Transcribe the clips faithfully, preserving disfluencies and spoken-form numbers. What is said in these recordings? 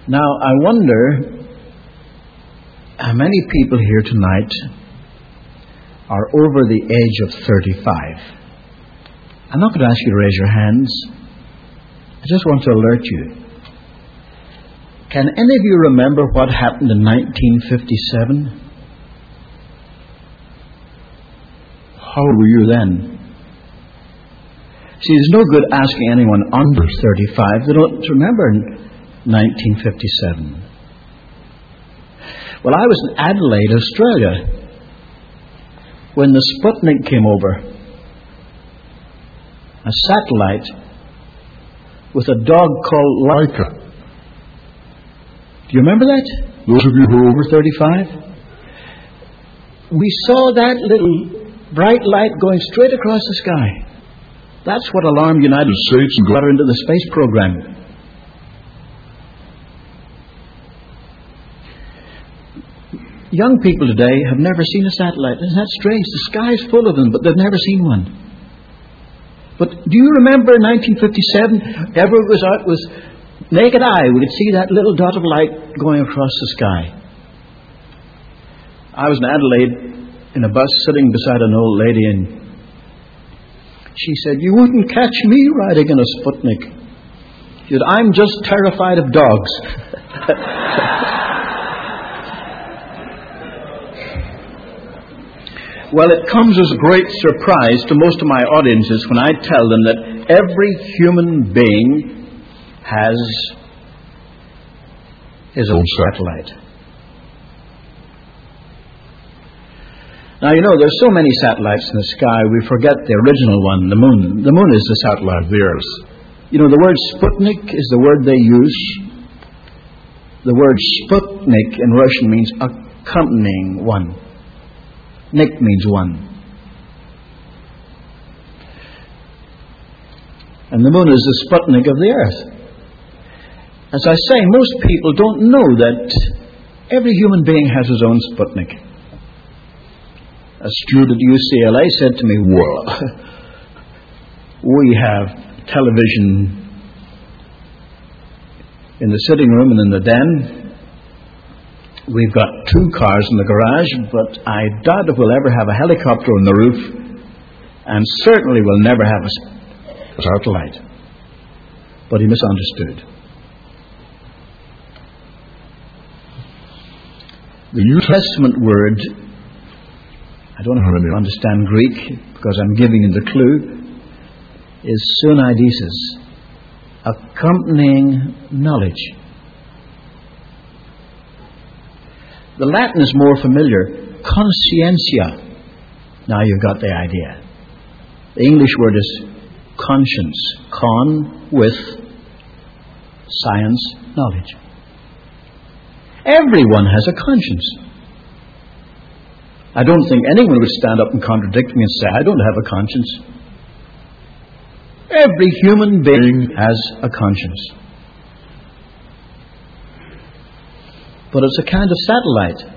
Now, I wonder how many people here tonight are over the age of thirty-five. I'm not going to ask you to raise your hands. I just want to alert you. Can any of you remember what happened in nineteen fifty-seven? How old were you then? See, there's no good asking anyone under thirty-five. They don't remember nineteen fifty-seven. Well, I was in Adelaide, Australia, when the Sputnik came over. A satellite with a dog called Laika. Do you remember that? Those of you who are over thirty-five? We saw that little bright light going straight across the sky. That's what alarmed United States and got her into the space program. Young people today have never seen a satellite. Isn't that strange? The sky's full of them, but they've never seen one. But do you remember nineteen fifty-seven? Ever was out with naked eye, we could see that little dot of light going across the sky. I was in Adelaide in a bus sitting beside an old lady, and she said, "You wouldn't catch me riding in a Sputnik." She said, "I'm just terrified of dogs." Well, it comes as a great surprise to most of my audiences when I tell them that every human being has his own satellite. Now, you know, there's so many satellites in the sky, we forget the original one, the moon. The moon is the satellite of the Earth. You know, the word Sputnik is the word they use. The word Sputnik in Russian means accompanying one. Nik means one. And the moon is the Sputnik of the Earth. As I say, most people don't know that every human being has his own Sputnik. A student at U C L A said to me, "Well, we have television in the sitting room and in the den. We've got two cars in the garage, but I doubt if we'll ever have a helicopter on the roof, and certainly we'll never have a satellite." But he misunderstood. The New Testament word, I don't know how to understand Greek because I'm giving you the clue, is sunaidesis, accompanying knowledge. The Latin is more familiar, conscientia. Now you've got the idea. The English word is conscience, con with science, knowledge. Everyone has a conscience. I don't think anyone would stand up and contradict me and say, "I don't have a conscience." Every human being has a conscience. But it's a kind of satellite.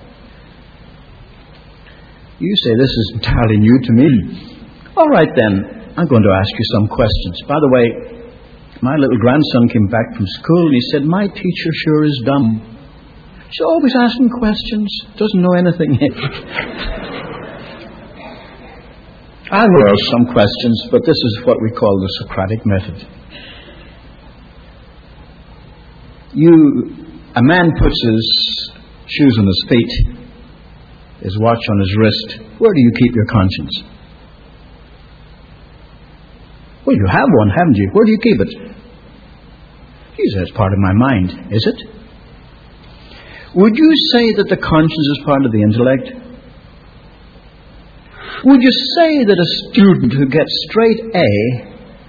You say, "This is entirely new to me." All right then, I'm going to ask you some questions. By the way, my little grandson came back from school and he said, "My teacher sure is dumb. She's always asking questions, doesn't know anything." I will ask some questions, but this is what we call the Socratic method. You, a man puts his shoes on his feet, his watch on his wrist. Where do you keep your conscience? Well, you have one, haven't you? Where do you keep it? He says, "It's part of my mind." Is it? Would you say that the conscience is part of the intellect? Would you say that a student who gets straight A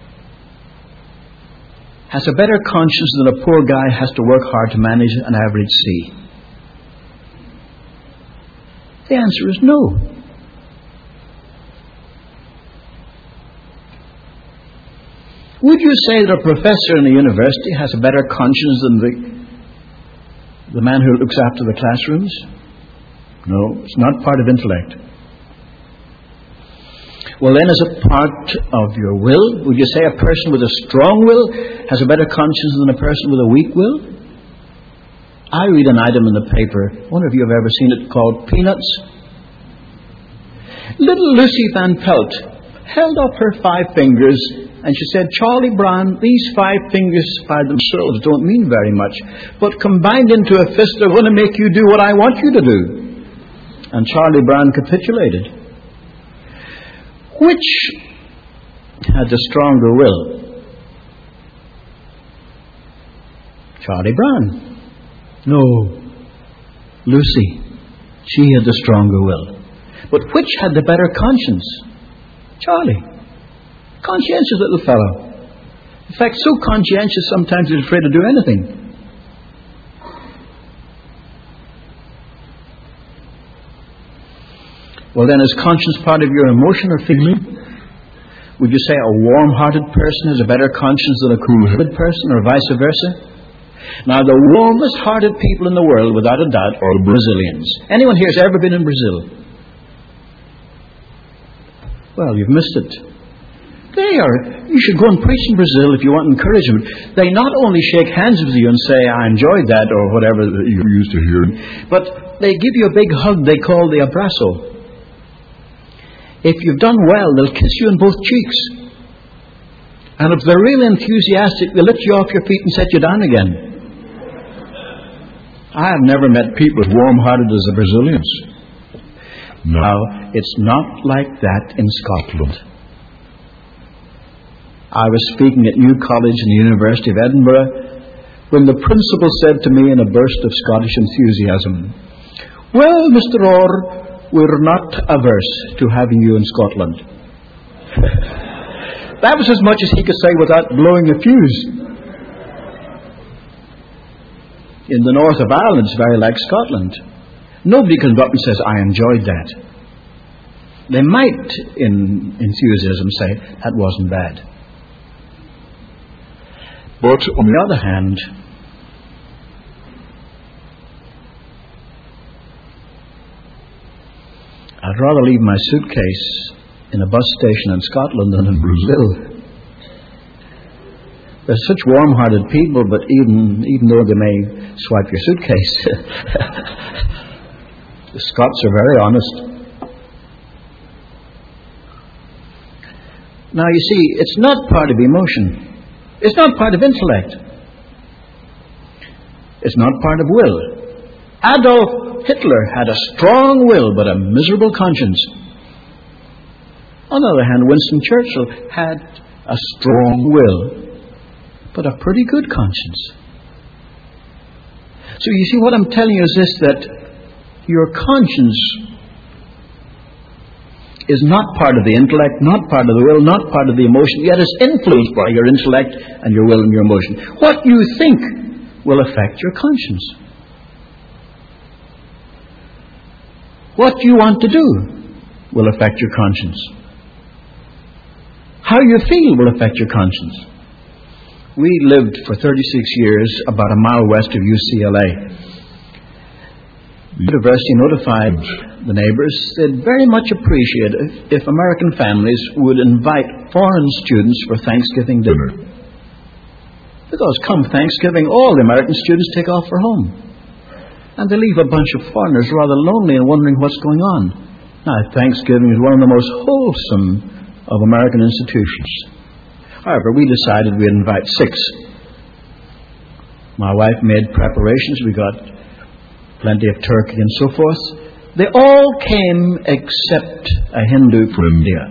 has a better conscience than a poor guy who has to work hard to manage an average C? The answer is no. Would you say that a professor in a university has a better conscience than the The man who looks after the classrooms? No, it's not part of intellect. Well, then, as a part of your will, would you say a person with a strong will has a better conscience than a person with a weak will? I read an item in the paper, I wonder if you have ever seen it, called Peanuts. Little Lucy Van Pelt held up her five fingers and she said, Charlie Brown, these five fingers by themselves don't mean very much, but combined into a fist are going to make you do what I want you to do. And Charlie Brown capitulated. Which had the stronger will? Charlie Brown. No, Lucy. She had the stronger will. But which had the better conscience? Charlie. Conscientious little fellow. In fact, so conscientious sometimes he's afraid to do anything. Well then, is conscience part of your emotion or feeling? Would you say a warm-hearted person has a better conscience than a cool-headed person, or vice versa? Now, the warmest-hearted people in the world, without a doubt, are the Brazilians. Anyone here has ever been in Brazil? Well, you've missed it. They are, you should go and preach in Brazil if you want encouragement. They not only shake hands with you and say, I enjoyed that, or whatever you used to hear, but they give you a big hug they call the abraço. If you've done well, they'll kiss you on both cheeks. And if they're really enthusiastic, they'll lift you off your feet and set you down again. I have never met people as warm-hearted as the Brazilians. Now, it's not like that in Scotland. I was speaking at New College in the University of Edinburgh when the principal said to me in a burst of Scottish enthusiasm, well, Mister Orr, we're not averse to having you in Scotland. That was as much as he could say without blowing a fuse. In the north of Ireland, it's very like Scotland. Nobody comes up and says, I enjoyed that. They might, in enthusiasm, say, that wasn't bad. But on the other hand, I'd rather leave my suitcase in a bus station in Scotland than in Brazil. They're such warm-hearted people, but even even though they may swipe your suitcase, the Scots are very honest. Now, you see, it's not part of emotion. It's not part of intellect. It's not part of will. Adolf Hitler had a strong will, but a miserable conscience. On the other hand, Winston Churchill had a strong will, but a pretty good conscience. So you see, what I'm telling you is this, that your conscience is not part of the intellect, not part of the will, not part of the emotion, yet is influenced by your intellect and your will and your emotion. What you think will affect your conscience. What you want to do will affect your conscience. How you feel will affect your conscience. We lived for thirty-six years about a mile west of U C L A. The university notified the neighbors they'd very much appreciate if, if American families would invite foreign students for Thanksgiving dinner. Because come Thanksgiving, all the American students take off for home. And they leave a bunch of foreigners rather lonely and wondering what's going on. Now, Thanksgiving is one of the most wholesome of American institutions. However, we decided we'd invite six. My wife made preparations. We got plenty of turkey and so forth. They all came except a Hindu from India.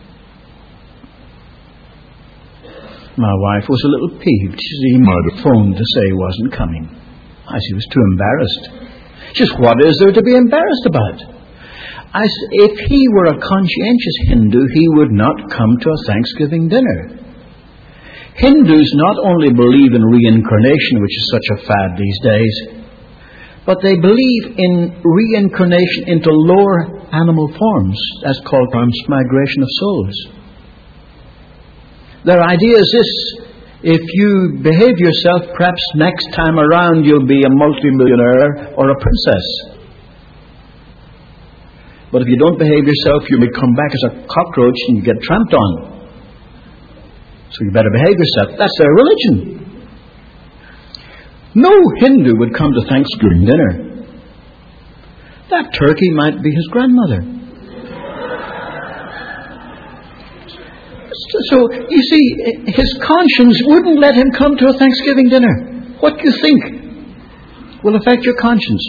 My wife was a little peeved. She might have phoned to say he wasn't coming. I said, he was too embarrassed. She said, what is there to be embarrassed about? I said, if he were a conscientious Hindu, he would not come to a Thanksgiving dinner. Hindus not only believe in reincarnation, which is such a fad these days, but they believe in reincarnation into lower animal forms. That's called transmigration of souls. Their idea is this: if you behave yourself, perhaps next time around you'll be a multimillionaire or a princess. But if you don't behave yourself, you may come back as a cockroach and you get tramped on. So you better behave yourself. That's their religion. No Hindu would come to Thanksgiving dinner. That turkey might be his grandmother. So, you see, his conscience wouldn't let him come to a Thanksgiving dinner. What you think will affect your conscience.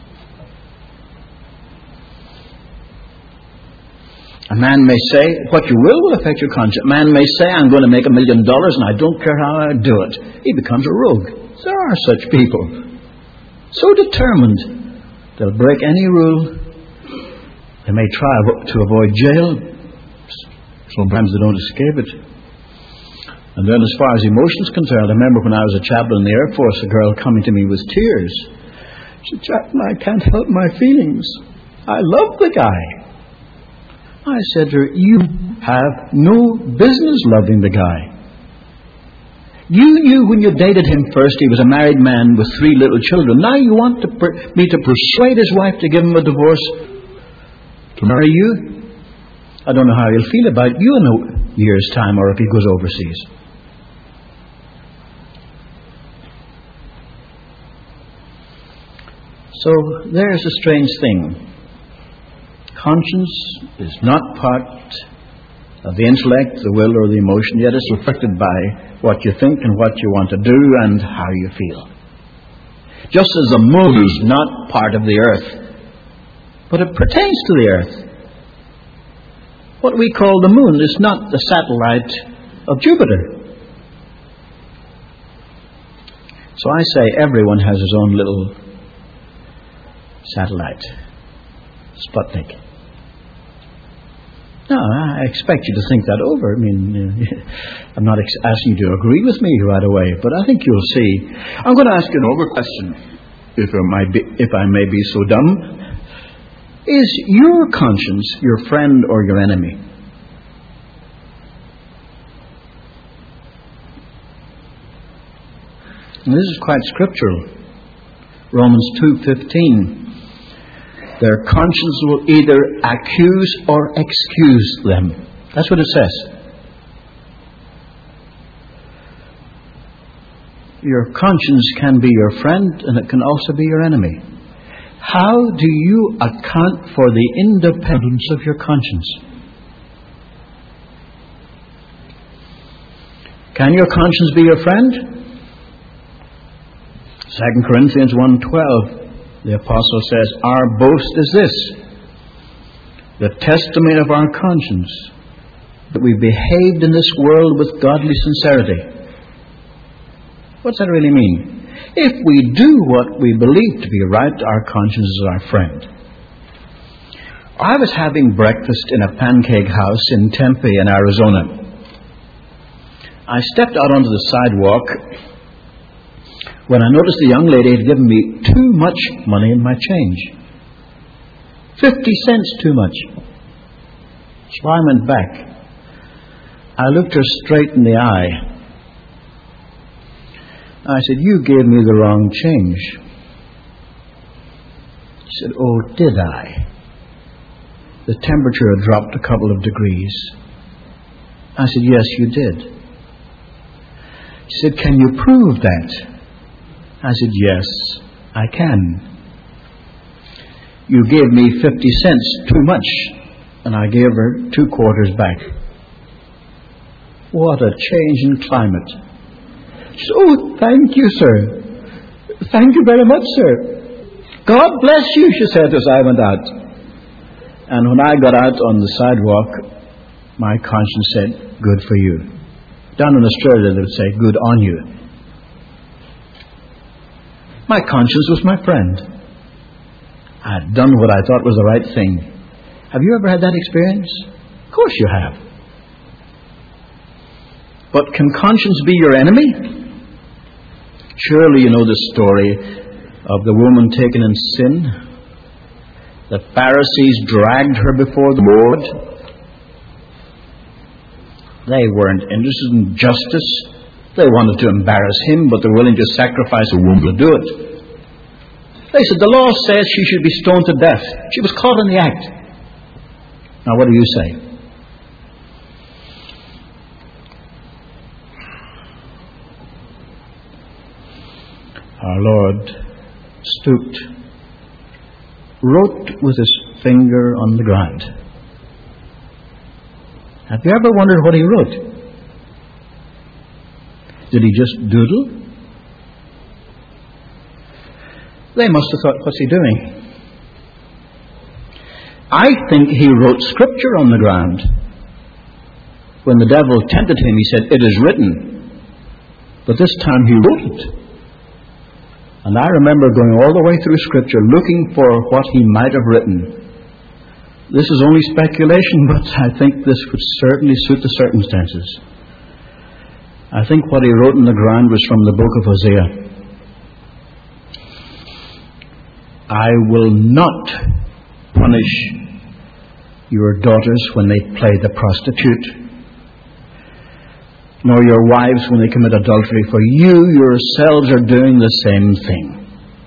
A man may say, what you will will affect your conscience. A man may say, I'm going to make a million dollars and I don't care how I do it. He becomes a rogue. There are such people. So determined, they'll break any rule. They may try to avoid jail. Sometimes they don't escape it. And then as far as emotions concerned, I remember when I was a chaplain in the Air Force, a girl coming to me with tears. She said, Chaplain, I can't help my feelings. I love the guy. I said to her, you have no business loving the guy. You knew when you dated him first he was a married man with three little children. Now you want to per- me to persuade his wife to give him a divorce to marry you? I don't know how he'll feel about you in a year's time or if he goes overseas. So there's a strange thing. Conscience is not part of the intellect, the will, or the emotion, yet it's affected by what you think and what you want to do and how you feel. Just as the moon is not part of the earth, but it pertains to the earth. What we call the moon is not the satellite of Jupiter. So I say everyone has his own little satellite, Sputnik. No, I expect you to think that over. I mean, uh, I'm not ex- asking you to agree with me right away, but I think you'll see. I'm going to ask you an over question, if I might be, if I may be so dumb. Is your conscience your friend or your enemy? And this is quite scriptural. Romans two fifteen. Their conscience will either accuse or excuse them. That's what it says. Your conscience can be your friend and it can also be your enemy. How do you account for the independence of your conscience? Can your conscience be your friend? Second Corinthians one twelve. The apostle says, our boast is this, the testimony of our conscience, that we behaved in this world with godly sincerity. What's that really mean? If we do what we believe to be right, our conscience is our friend. I was having breakfast in a pancake house in Tempe in Arizona. I stepped out onto the sidewalk when I noticed the young lady had given me too much money in my change. Fifty cents too much. So I went back. I looked her straight in the eye. I said, you gave me the wrong change. She said, oh, did I? The temperature had dropped a couple of degrees. I said, yes, you did. She said, can you prove that? I said, yes, I can. You gave me fifty cents too much, and I gave her two quarters back. What a change in climate. She said, oh, thank you, sir. Thank you very much, sir. God bless you, she said as I went out. And when I got out on the sidewalk, my conscience said, good for you. Down in Australia, they would say, good on you. My conscience was my friend. I had done what I thought was the right thing. Have you ever had that experience? Of course you have. But can conscience be your enemy? Surely you know the story of the woman taken in sin. The Pharisees dragged her before the Lord. They weren't interested in justice. They wanted to embarrass him, but they're willing to sacrifice a woman to do it. They said, the law says she should be stoned to death. She was caught in the act. Now what do you say? our Lord stooped, wrote with his finger on the ground. Have you ever wondered what he wrote? Did he just doodle? They must have thought, what's he doing? I think he wrote scripture on the ground. When the devil tempted him, he said, "It is written." But this time he wrote it. And I remember going all the way through scripture looking for what he might have written. This is only speculation, but I think this would certainly suit the circumstances. I think what he wrote on the ground was from the book of Hosea. I will not punish your daughters when they play the prostitute, nor your wives when they commit adultery, for you yourselves are doing the same thing.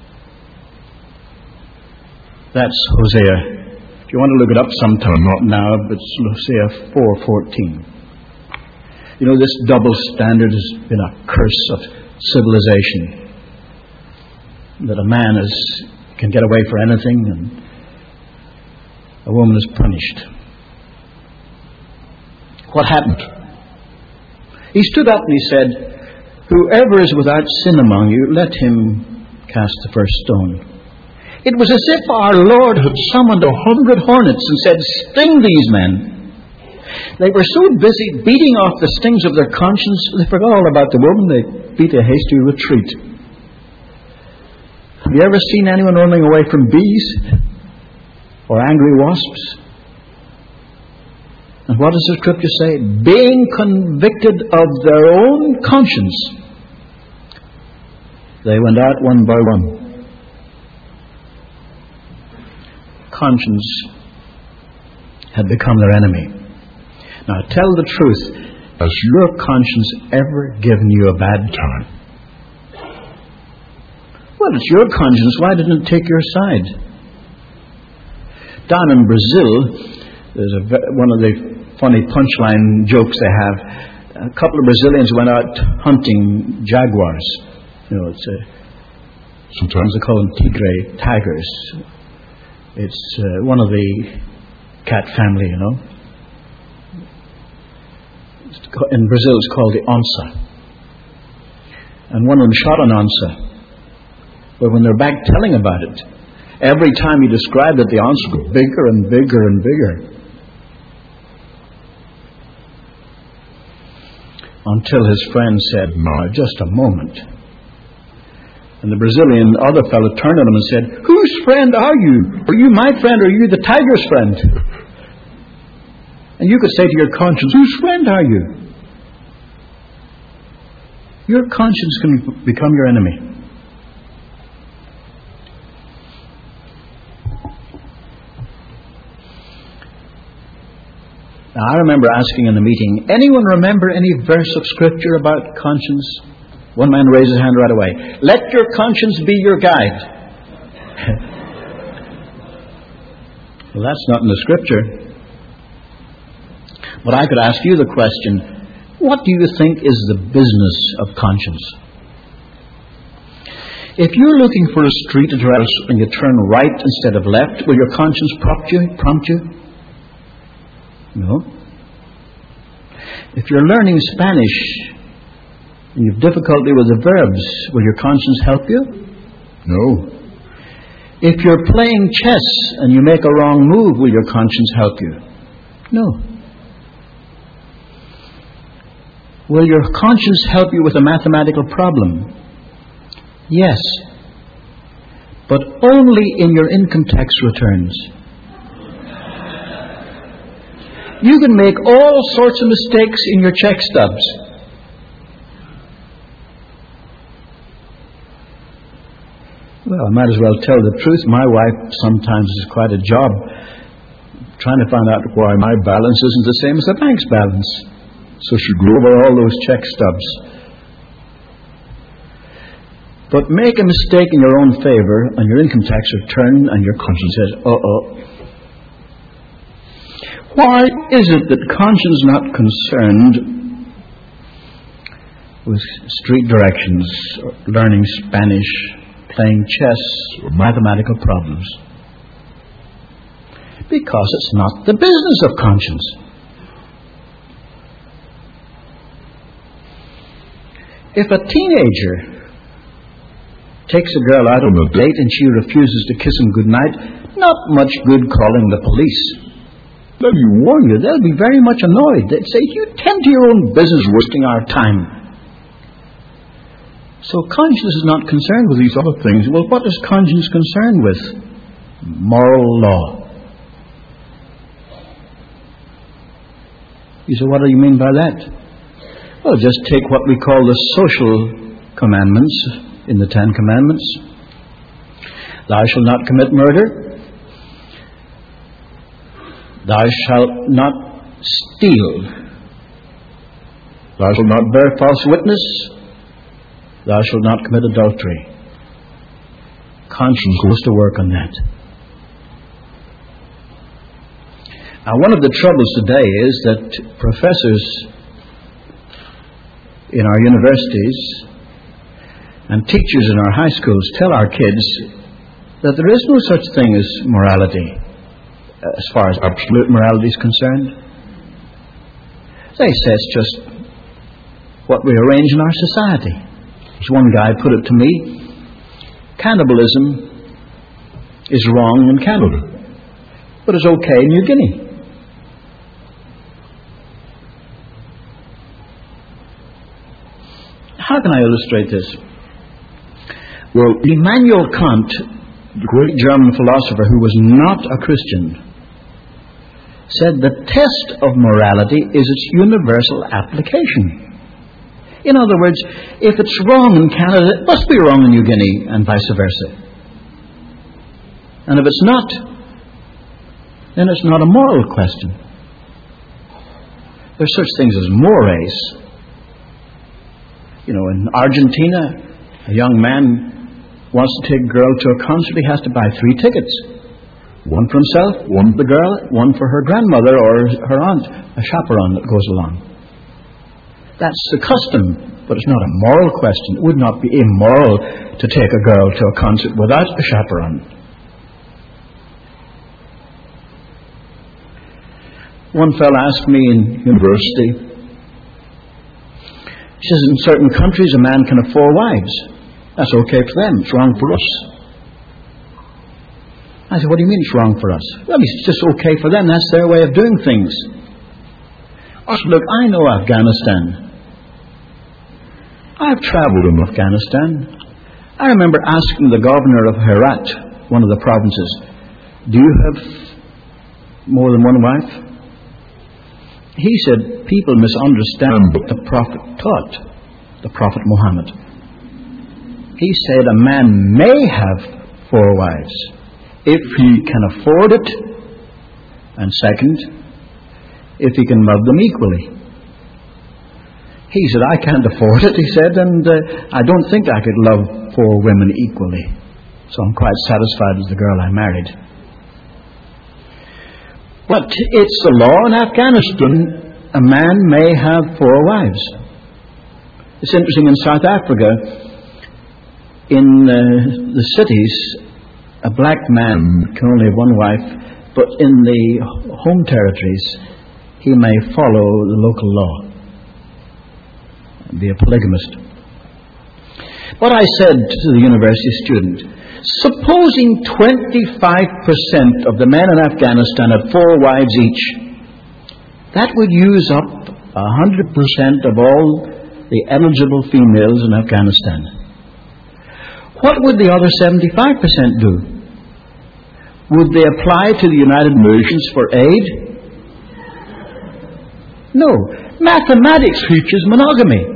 That's Hosea. If you want to look it up sometime, not now, but it's Hosea four fourteen. You know, this double standard has been a curse of civilization. That a man is, can get away for anything and a woman is punished. What happened? He stood up and he said, "Whoever is without sin among you, let him cast the first stone." It was as if our Lord had summoned a hundred hornets and said, "Sting these men." They were so busy beating off the stings of their conscience, they forgot all about the woman. They beat a hasty retreat. Have you ever seen anyone running away from bees or angry wasps? And what does the scripture say? Being convicted of their own conscience, they went out one by one. Conscience had become their enemy. Now tell the truth. Has your conscience ever given you a bad time? Well, it's your conscience. Why didn't it take your side? Down in Brazil, there's a, one of the funny punchline jokes they have. A couple of Brazilians went out hunting jaguars. You know, it's a, sometimes they call them tigre, tigers. It's uh, one of the cat family, you know. In Brazil, it's called the onça. And one of them shot an onça. But when they're back telling about it, every time he described it, the onça got bigger and bigger and bigger. Until his friend said, "No, just a moment." And the Brazilian other fellow turned on him and said, "Whose friend are you? Are you my friend or are you the tiger's friend?" And you could say to your conscience, "Whose friend are you?" Your conscience can become your enemy. Now, I remember asking in the meeting, anyone remember any verse of scripture about conscience? One man raised his hand right away. Let your conscience be your guide. Well, that's not in the scripture. But I could ask you the question, what do you think is the business of conscience? If you're looking for a street address and you turn right instead of left, will your conscience prompt you? Prompt you? No. If you're learning Spanish and you've difficulty with the verbs, will your conscience help you? No. If you're playing chess and you make a wrong move, will your conscience help you? No. Will your conscience help you with a mathematical problem? Yes. But only in your income tax returns. You can make all sorts of mistakes in your check stubs. Well, I might as well tell the truth. My wife sometimes is quite a job trying to find out why my balance isn't the same as the bank's balance. So she grew over all those check stubs. But make a mistake in your own favor on your income tax return and your conscience says, uh-oh. Why is it that conscience is not concerned with street directions, learning Spanish, playing chess, or mathematical problems. Because it's not the business of conscience. If a teenager takes a girl out on a date and she refuses to kiss him goodnight, not much good calling the police. Let me warn you, they'll be very much annoyed. They'd say, you tend to your own business, wasting our time. So conscience is not concerned with these other things. Well, what is conscience concerned with? Moral law. You say, what do you mean by that? Well, just take what we call the social commandments in the Ten Commandments. Thou shalt not commit murder. Thou shalt not steal. Thou shalt not bear false witness. Thou shalt not commit adultery. Conscience goes to work on that. Now, one of the troubles today is that professors in our universities and teachers in our high schools tell our kids that there is no such thing as morality as far as absolute morality is concerned. They say it's just what we arrange in our society. As one guy put it to me, cannibalism is wrong in Canada, but it's okay in New Guinea. How can I illustrate this? Well, Immanuel Kant, the great German philosopher who was not a Christian, said the test of morality is its universal application. In other words, if it's wrong in Canada, it must be wrong in New Guinea, and vice versa. And if it's not, then it's not a moral question. There's such things as mores. You know, in Argentina, a young man wants to take a girl to a concert, he has to buy three tickets. One for himself, one for the girl, one for her grandmother or her aunt, a chaperone that goes along. That's the custom, but it's not a moral question. It would not be immoral to take a girl to a concert without a chaperone. One fellow asked me in university, he says, in certain countries a man can have four wives. That's okay for them. It's wrong for us. I said, what do you mean it's wrong for us? Well, it's just okay for them. That's their way of doing things. I said, look, I know Afghanistan. I've traveled in Afghanistan. I remember asking the governor of Herat, one of the provinces, do you have more than one wife? He said, people misunderstand what the Prophet taught, the Prophet Muhammad. He said a man may have four wives if he can afford it, and second, if he can love them equally. He said, I can't afford it, he said, and uh, I don't think I could love four women equally. So I'm quite satisfied with the girl I married. But it's the law in Afghanistan. A man may have four wives. It's interesting, in South Africa, in uh, the cities, a black man can only have one wife, but in the home territories, he may follow the local law, be a polygamist. But I said to the university student, supposing twenty-five percent of the men in Afghanistan had four wives each, that would use up one hundred percent of all the eligible females in Afghanistan. What would the other seventy-five percent do? Would they apply to the United Nations for aid? No. Mathematics teaches monogamy.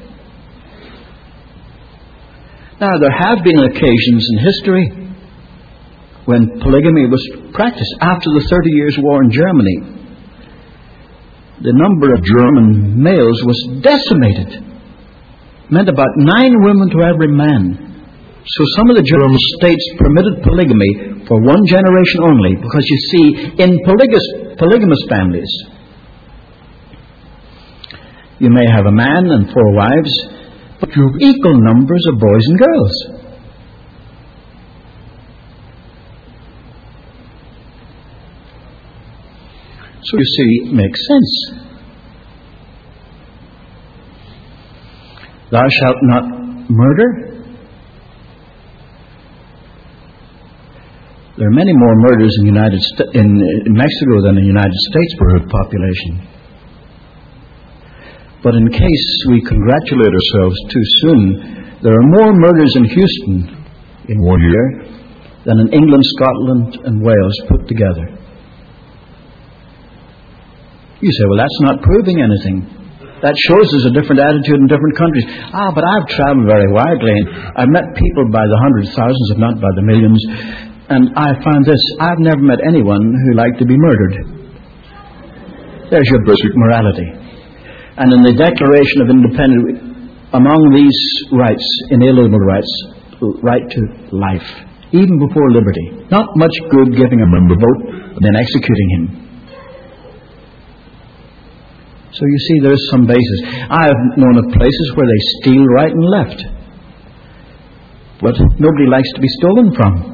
Now, there have been occasions in history when polygamy was practiced. After the Thirty Years' War in Germany, the number of German males was decimated. It meant about nine women to every man. So some of the German states permitted polygamy for one generation only, because you see, in polygamous, polygamous families, you may have a man and four wives, equal numbers of boys and girls. So you see, it makes sense. Thou shalt not murder. There are many more murders in, United St- in, in Mexico than in the United States per population. But in case we congratulate ourselves too soon, there are more murders in Houston in one year than in England, Scotland, and Wales put together. You say, well, that's not proving anything. That shows there's a different attitude in different countries. Ah, but I've traveled very widely, and I've met people by the hundreds, thousands, if not by the millions, and I found this: I've never met anyone who liked to be murdered. There's your basic morality. And in the Declaration of Independence, among these rights, inalienable rights, right to life, even before liberty. Not much good giving a member vote and then executing him. So you see, there's some basis. I have known of places where they steal right and left, but nobody likes to be stolen from.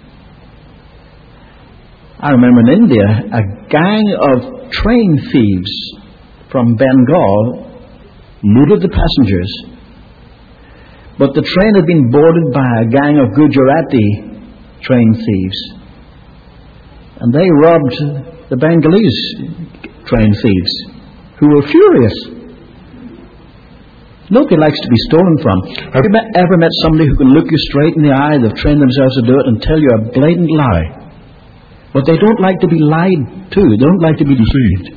I remember in India, a gang of train thieves from Bengal looted the passengers, but the train had been boarded by a gang of Gujarati train thieves, and they robbed the Bengalese train thieves, who were furious. Nobody likes to be stolen from. Have you ever met somebody who can look you straight in the eye, they've trained themselves to do it, and tell you a blatant lie? But they don't like to be lied to. They don't like to be deceived.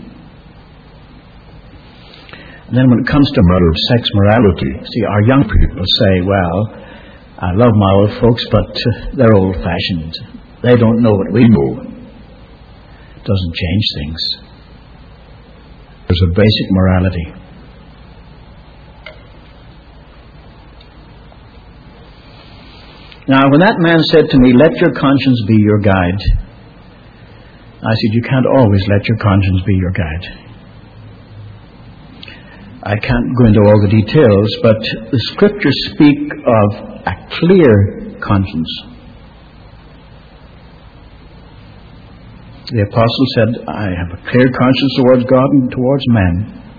And then when it comes to a matter of sex morality, see, our young people say, well, I love my old folks, but uh, they're old-fashioned. They don't know what we know. It doesn't change things. There's a basic morality. Now, when that man said to me, let your conscience be your guide, I said, you can't always let your conscience be your guide. I can't go into all the details, but the Scriptures speak of a clear conscience. The Apostle said, I have a clear conscience towards God and towards man.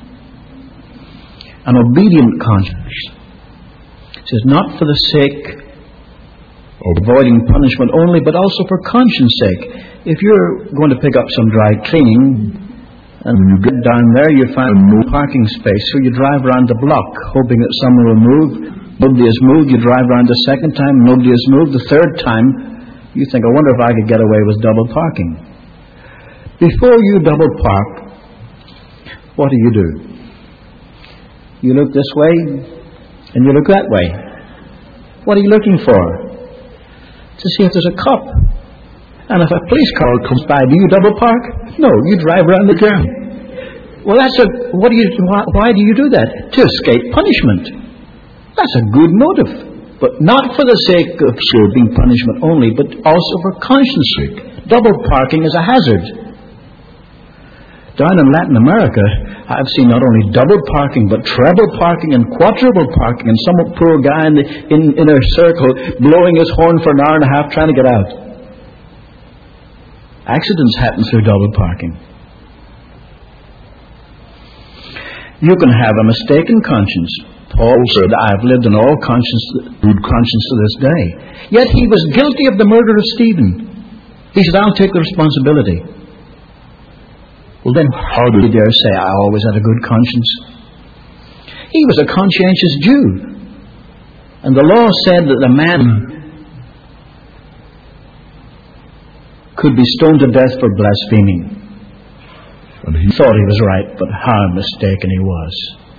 An obedient conscience. It says, not for the sake of avoiding punishment only, but also for conscience sake. If you're going to pick up some dry cleaning, and when you get down there, you find no parking space, so you drive around the block, hoping that someone will move. Nobody has moved. You drive around the second time, nobody has moved. The third time, you think, I wonder if I could get away with double parking. Before you double park, what do you do? You look this way, and you look that way. What are you looking for? To see if there's a cop. And if a police car comes by, do you double park? No, you drive around again. Well, that's a. What do you? Why, why do you do that? To escape punishment. That's a good motive, but not for the sake of escaping punishment only, but also for conscience sake. Double parking is a hazard. Down in Latin America, I've seen not only double parking, but treble parking and quadruple parking, and some poor guy in, the, in, in a circle blowing his horn for an hour and a half trying to get out. Accidents happen through double parking. You can have a mistaken conscience. Paul said, I have lived in all conscience, good conscience to this day. Yet he was guilty of the murder of Stephen. He said, I'll take the responsibility. Well, then how did he dare say, I always had a good conscience? He was a conscientious Jew. And the law said that the man could be stoned to death for blaspheming. And he thought he was right, but how mistaken he was.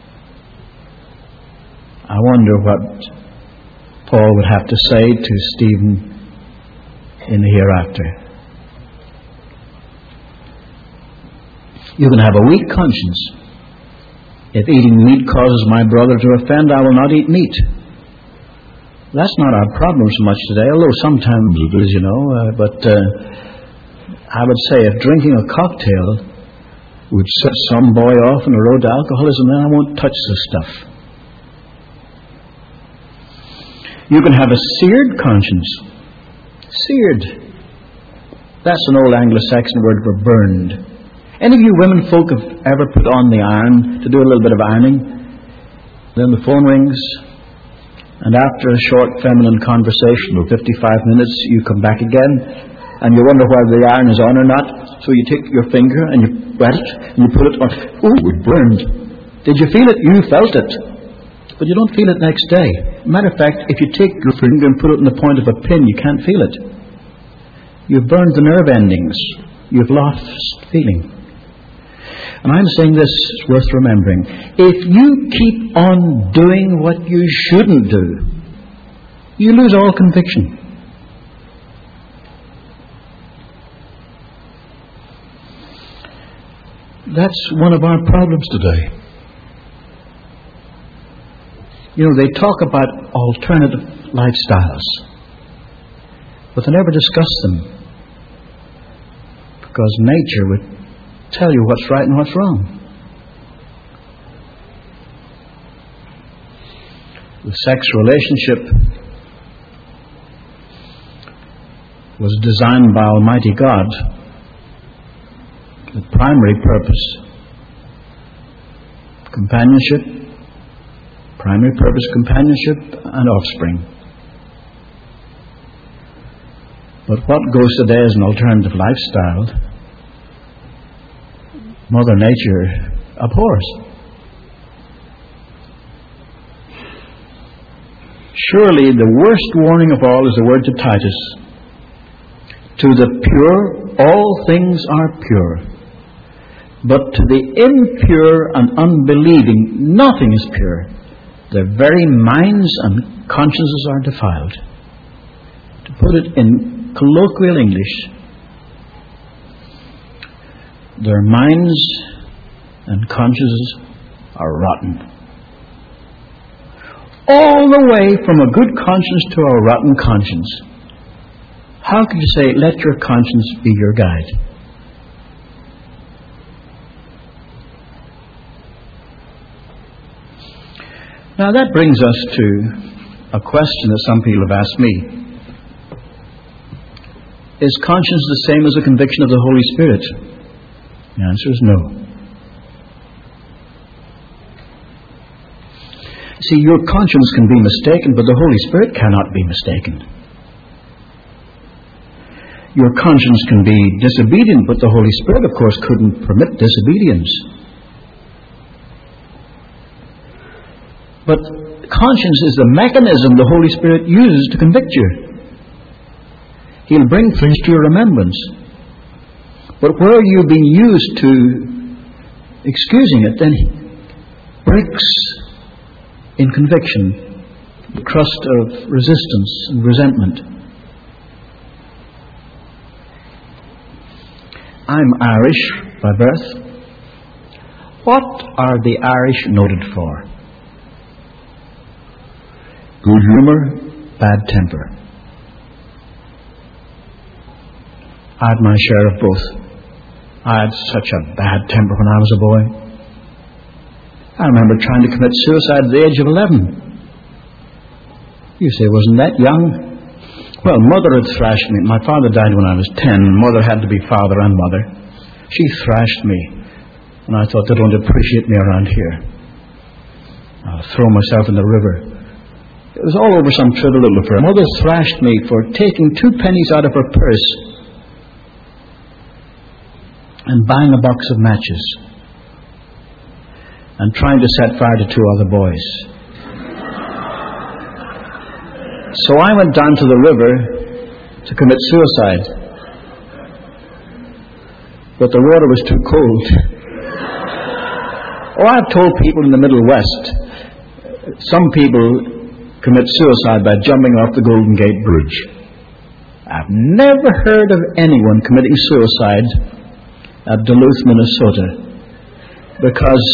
I wonder what Paul would have to say to Stephen in the hereafter. You can have a weak conscience. If eating meat causes my brother to offend, I will not eat meat. That's not our problem so much today, although sometimes it is, you know. Uh, but uh, I would say if drinking a cocktail would set some boy off on the road to alcoholism, then I won't touch the stuff. You can have a seared conscience. Seared. That's an old Anglo-Saxon word for burned. Any of you women folk have ever put on the iron to do a little bit of ironing? Then the phone rings, and after a short feminine conversation of fifty-five minutes, you come back again, and you wonder whether the iron is on or not. So you take your finger and you wet it, and you put it on. Ooh, it burned. Did you feel it? You felt it. But you don't feel it next day. Matter of fact, if you take your finger and put it on the point of a pin, you can't feel it. You've burned the nerve endings. You've lost feeling. And I'm saying this is worth remembering. If you keep on doing what you shouldn't do, you lose all conviction. That's one of our problems today. You know, they talk about alternative lifestyles, but they never discuss them, because nature would tell you what's right and what's wrong. The sex relationship was designed by Almighty God. The primary purpose, companionship, primary purpose, companionship and offspring. But what goes today as an alternative lifestyle, Mother Nature abhors. Surely the worst warning of all is the word to Titus. To the pure, all things are pure. But to the impure and unbelieving, nothing is pure. Their very minds and consciences are defiled. To put it in colloquial English, their minds and consciences are rotten. All the way from a good conscience to a rotten conscience. How could you say, let your conscience be your guide? Now that brings us to a question that some people have asked me. Is conscience the same as a conviction of the Holy Spirit? The answer is no. See, your conscience can be mistaken, but the Holy Spirit cannot be mistaken. Your conscience can be disobedient, but the Holy Spirit, of course, couldn't permit disobedience. But conscience is the mechanism the Holy Spirit uses to convict you. He'll bring things to your remembrance. But where you've been used to excusing it, then He breaks in conviction the crust of resistance and resentment. I'm Irish by birth. What are the Irish noted for? Good humour, bad temper. I had my share of both. I had such a bad temper when I was a boy. I remember trying to commit suicide at the age of eleven. You say, wasn't that young? Well, Mother had thrashed me. My father died when I was ten. Mother had to be father and mother. She thrashed me. And I thought, they don't appreciate me around here. I'll throw myself in the river. It was all over some trivial little affair. Mother thrashed me for taking two pennies out of her purse and buying a box of matches and trying to set fire to two other boys. So I went down to the river to commit suicide. But the water was too cold. Oh, I've told people in the Middle West, some people commit suicide by jumping off the Golden Gate Bridge. I've never heard of anyone committing suicide at Duluth, Minnesota, because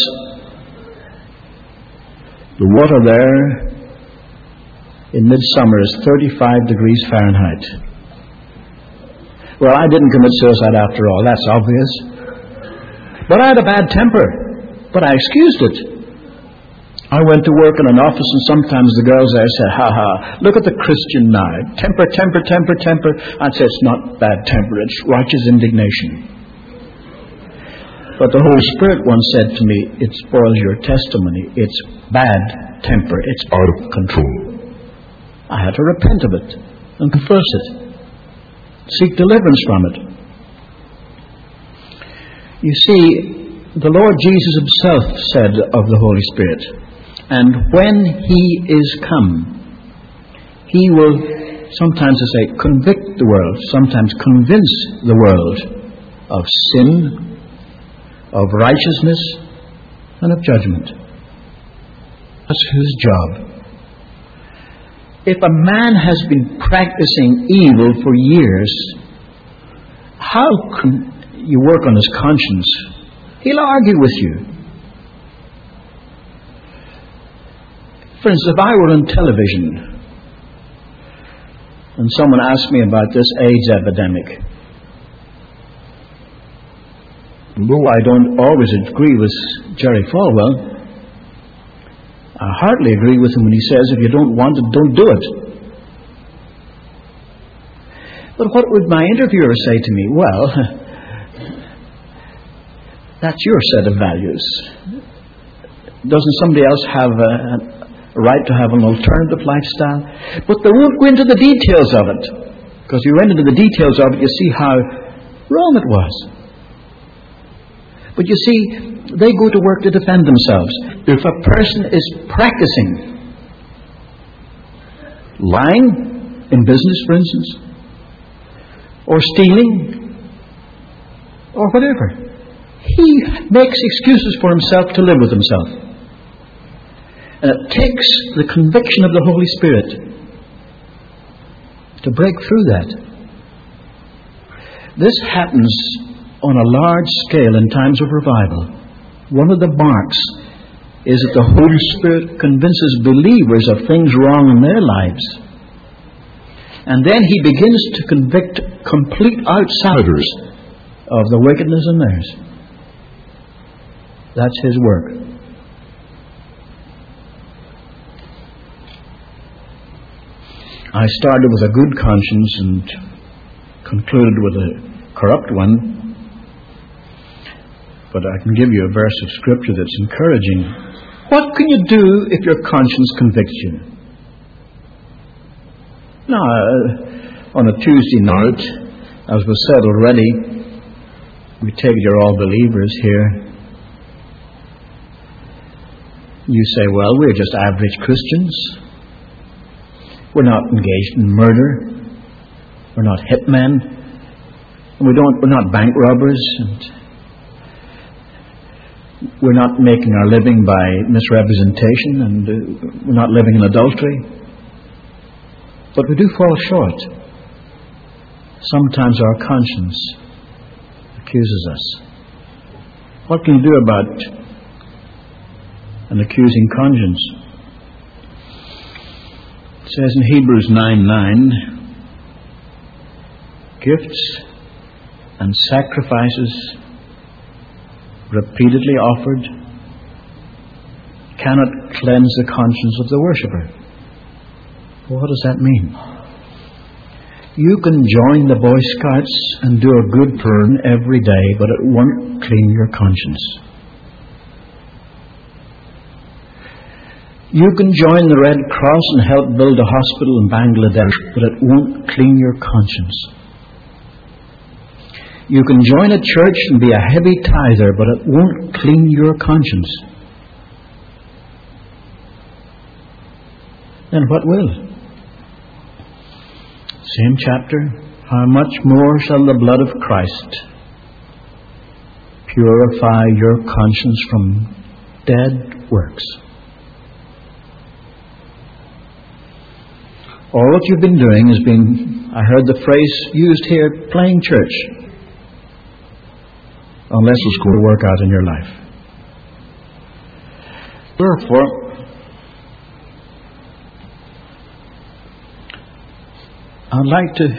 the water there in midsummer is thirty-five degrees Fahrenheit. Well, I didn't commit suicide after all, that's obvious. But I had a bad temper, but I excused it. I went to work in an office, and sometimes the girls there said, ha ha, look at the Christian now. Temper, temper, temper, temper. I'd say it's not bad temper, it's righteous indignation. But the Holy Spirit once said to me, it spoils your testimony. It's bad temper. It's out of control. I had to repent of it and confess it. Seek deliverance from it. You see, the Lord Jesus himself said of the Holy Spirit, and when he is come, he will, sometimes I say, convict the world, sometimes convince the world of sin, of righteousness, and of judgment. That's his job. If a man has been practicing evil for years, how can you work on his conscience? He'll argue with you. For instance, if I were on television and someone asked me about this AIDS epidemic, though I don't always agree with Jerry Falwell, I hardly agree with him when he says, if you don't want it, don't do it. But what would my interviewer say to me? Well, that's your set of values. Doesn't somebody else have a, a right to have an alternative lifestyle? But they won't go into the details of it. Because you went into the details of it, you see how wrong it was. But you see, they go to work to defend themselves. If a person is practicing lying in business, for instance, or stealing, or whatever, he makes excuses for himself to live with himself. And it takes the conviction of the Holy Spirit to break through that. This happens on a large scale in times of revival. One of the marks is that the Holy Spirit convinces believers of things wrong in their lives. And then he begins to convict complete outsiders of the wickedness in theirs. That's his work. I started with a good conscience and concluded with a corrupt one. But I can give you a verse of Scripture that's encouraging. What can you do if your conscience convicts you? Now, uh, on a Tuesday night, as was said already, we take it you're all believers here. You say, well, we're just average Christians. We're not engaged in murder. We're not hitmen. And we don't, we're not bank robbers. And we're not making our living by misrepresentation, and uh, we're not living in adultery. But we do fall short. Sometimes our conscience accuses us. What can you do about an accusing conscience? It says in Hebrews nine nine, gifts and sacrifices repeatedly offered cannot cleanse the conscience of the worshipper. Well, what does that mean? You can join the Boy Scouts and do a good turn every day, but it won't clean your conscience. You can join the Red Cross and help build a hospital in Bangladesh, but it won't clean your conscience. You can join a church and be a heavy tither, but it won't clean your conscience. Then what will? Same chapter. How much more shall the blood of Christ purify your conscience from dead works? All that you've been doing has been, I heard the phrase used here, playing church. Unless it's going to work out in your life. Therefore, I'd like to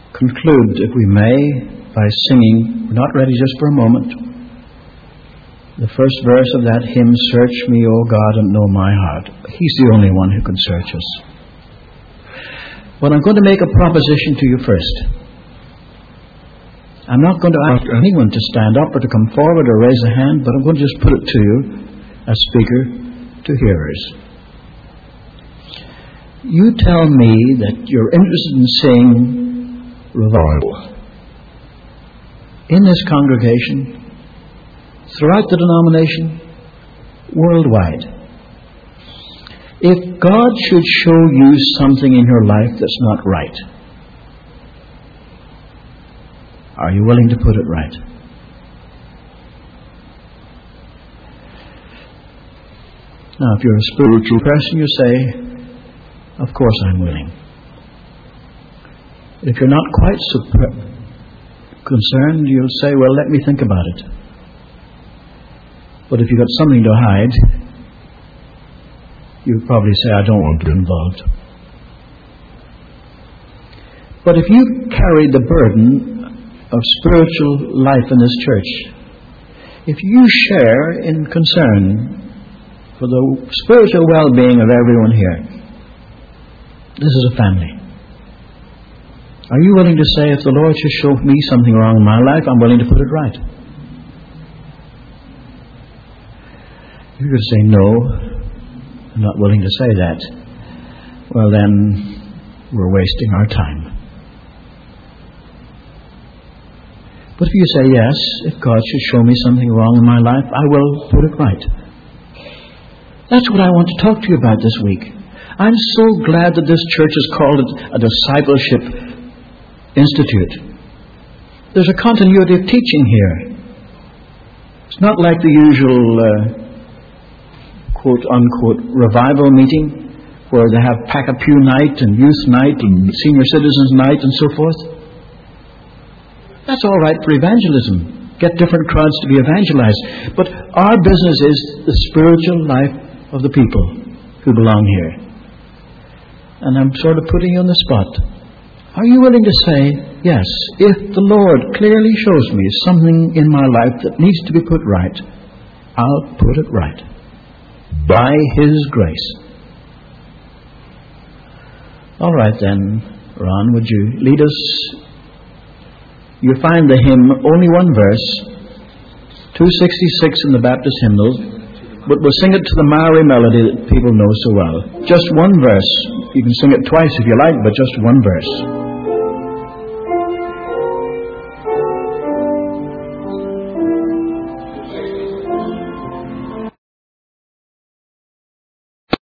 conclude, if we may, by singing. We're not ready just for a moment. The first verse of that hymn, "Search me, O God, and know my heart." He's the only one who can search us. But I'm going to make a proposition to you first. I'm not going to ask anyone to stand up or to come forward or raise a hand, but I'm going to just put it to you as speaker to hearers. You tell me that you're interested in seeing revival in this congregation, throughout the denomination, worldwide. If God should show you something in your life that's not right, are you willing to put it right? Now, if you're a spiritual person, you say, "Of course I'm willing." If you're not quite so concerned, you'll say, "Well, let me think about it." But if you've got something to hide, you'd probably say, "I don't want to be involved." But if you carry the burden of spiritual life in this church, if you share in concern for the spiritual well-being of everyone here, this is a family. Are you willing to say, "If the Lord should show me something wrong in my life, I'm willing to put it right"? You could say, "No, I'm not willing to say that." Well, then we're wasting our time. But if you say, "Yes, if God should show me something wrong in my life, I will put it right." That's what I want to talk to you about this week. I'm so glad that this church has called it a discipleship institute. There's a continuity of teaching here. It's not like the usual uh, quote-unquote revival meeting where they have pack-a-pew night and youth night and senior citizens night and so forth. That's all right for evangelism. Get different crowds to be evangelized. But our business is the spiritual life of the people who belong here. And I'm sort of putting you on the spot. Are you willing to say, "Yes, if the Lord clearly shows me something in my life that needs to be put right, I'll put it right by His grace"? All right then, Ron, would you lead us? You find the hymn, only one verse, two sixty-six in the Baptist hymnal, but we'll sing it to the Maori melody that people know so well. Just one verse. You can sing it twice if you like, but just one verse.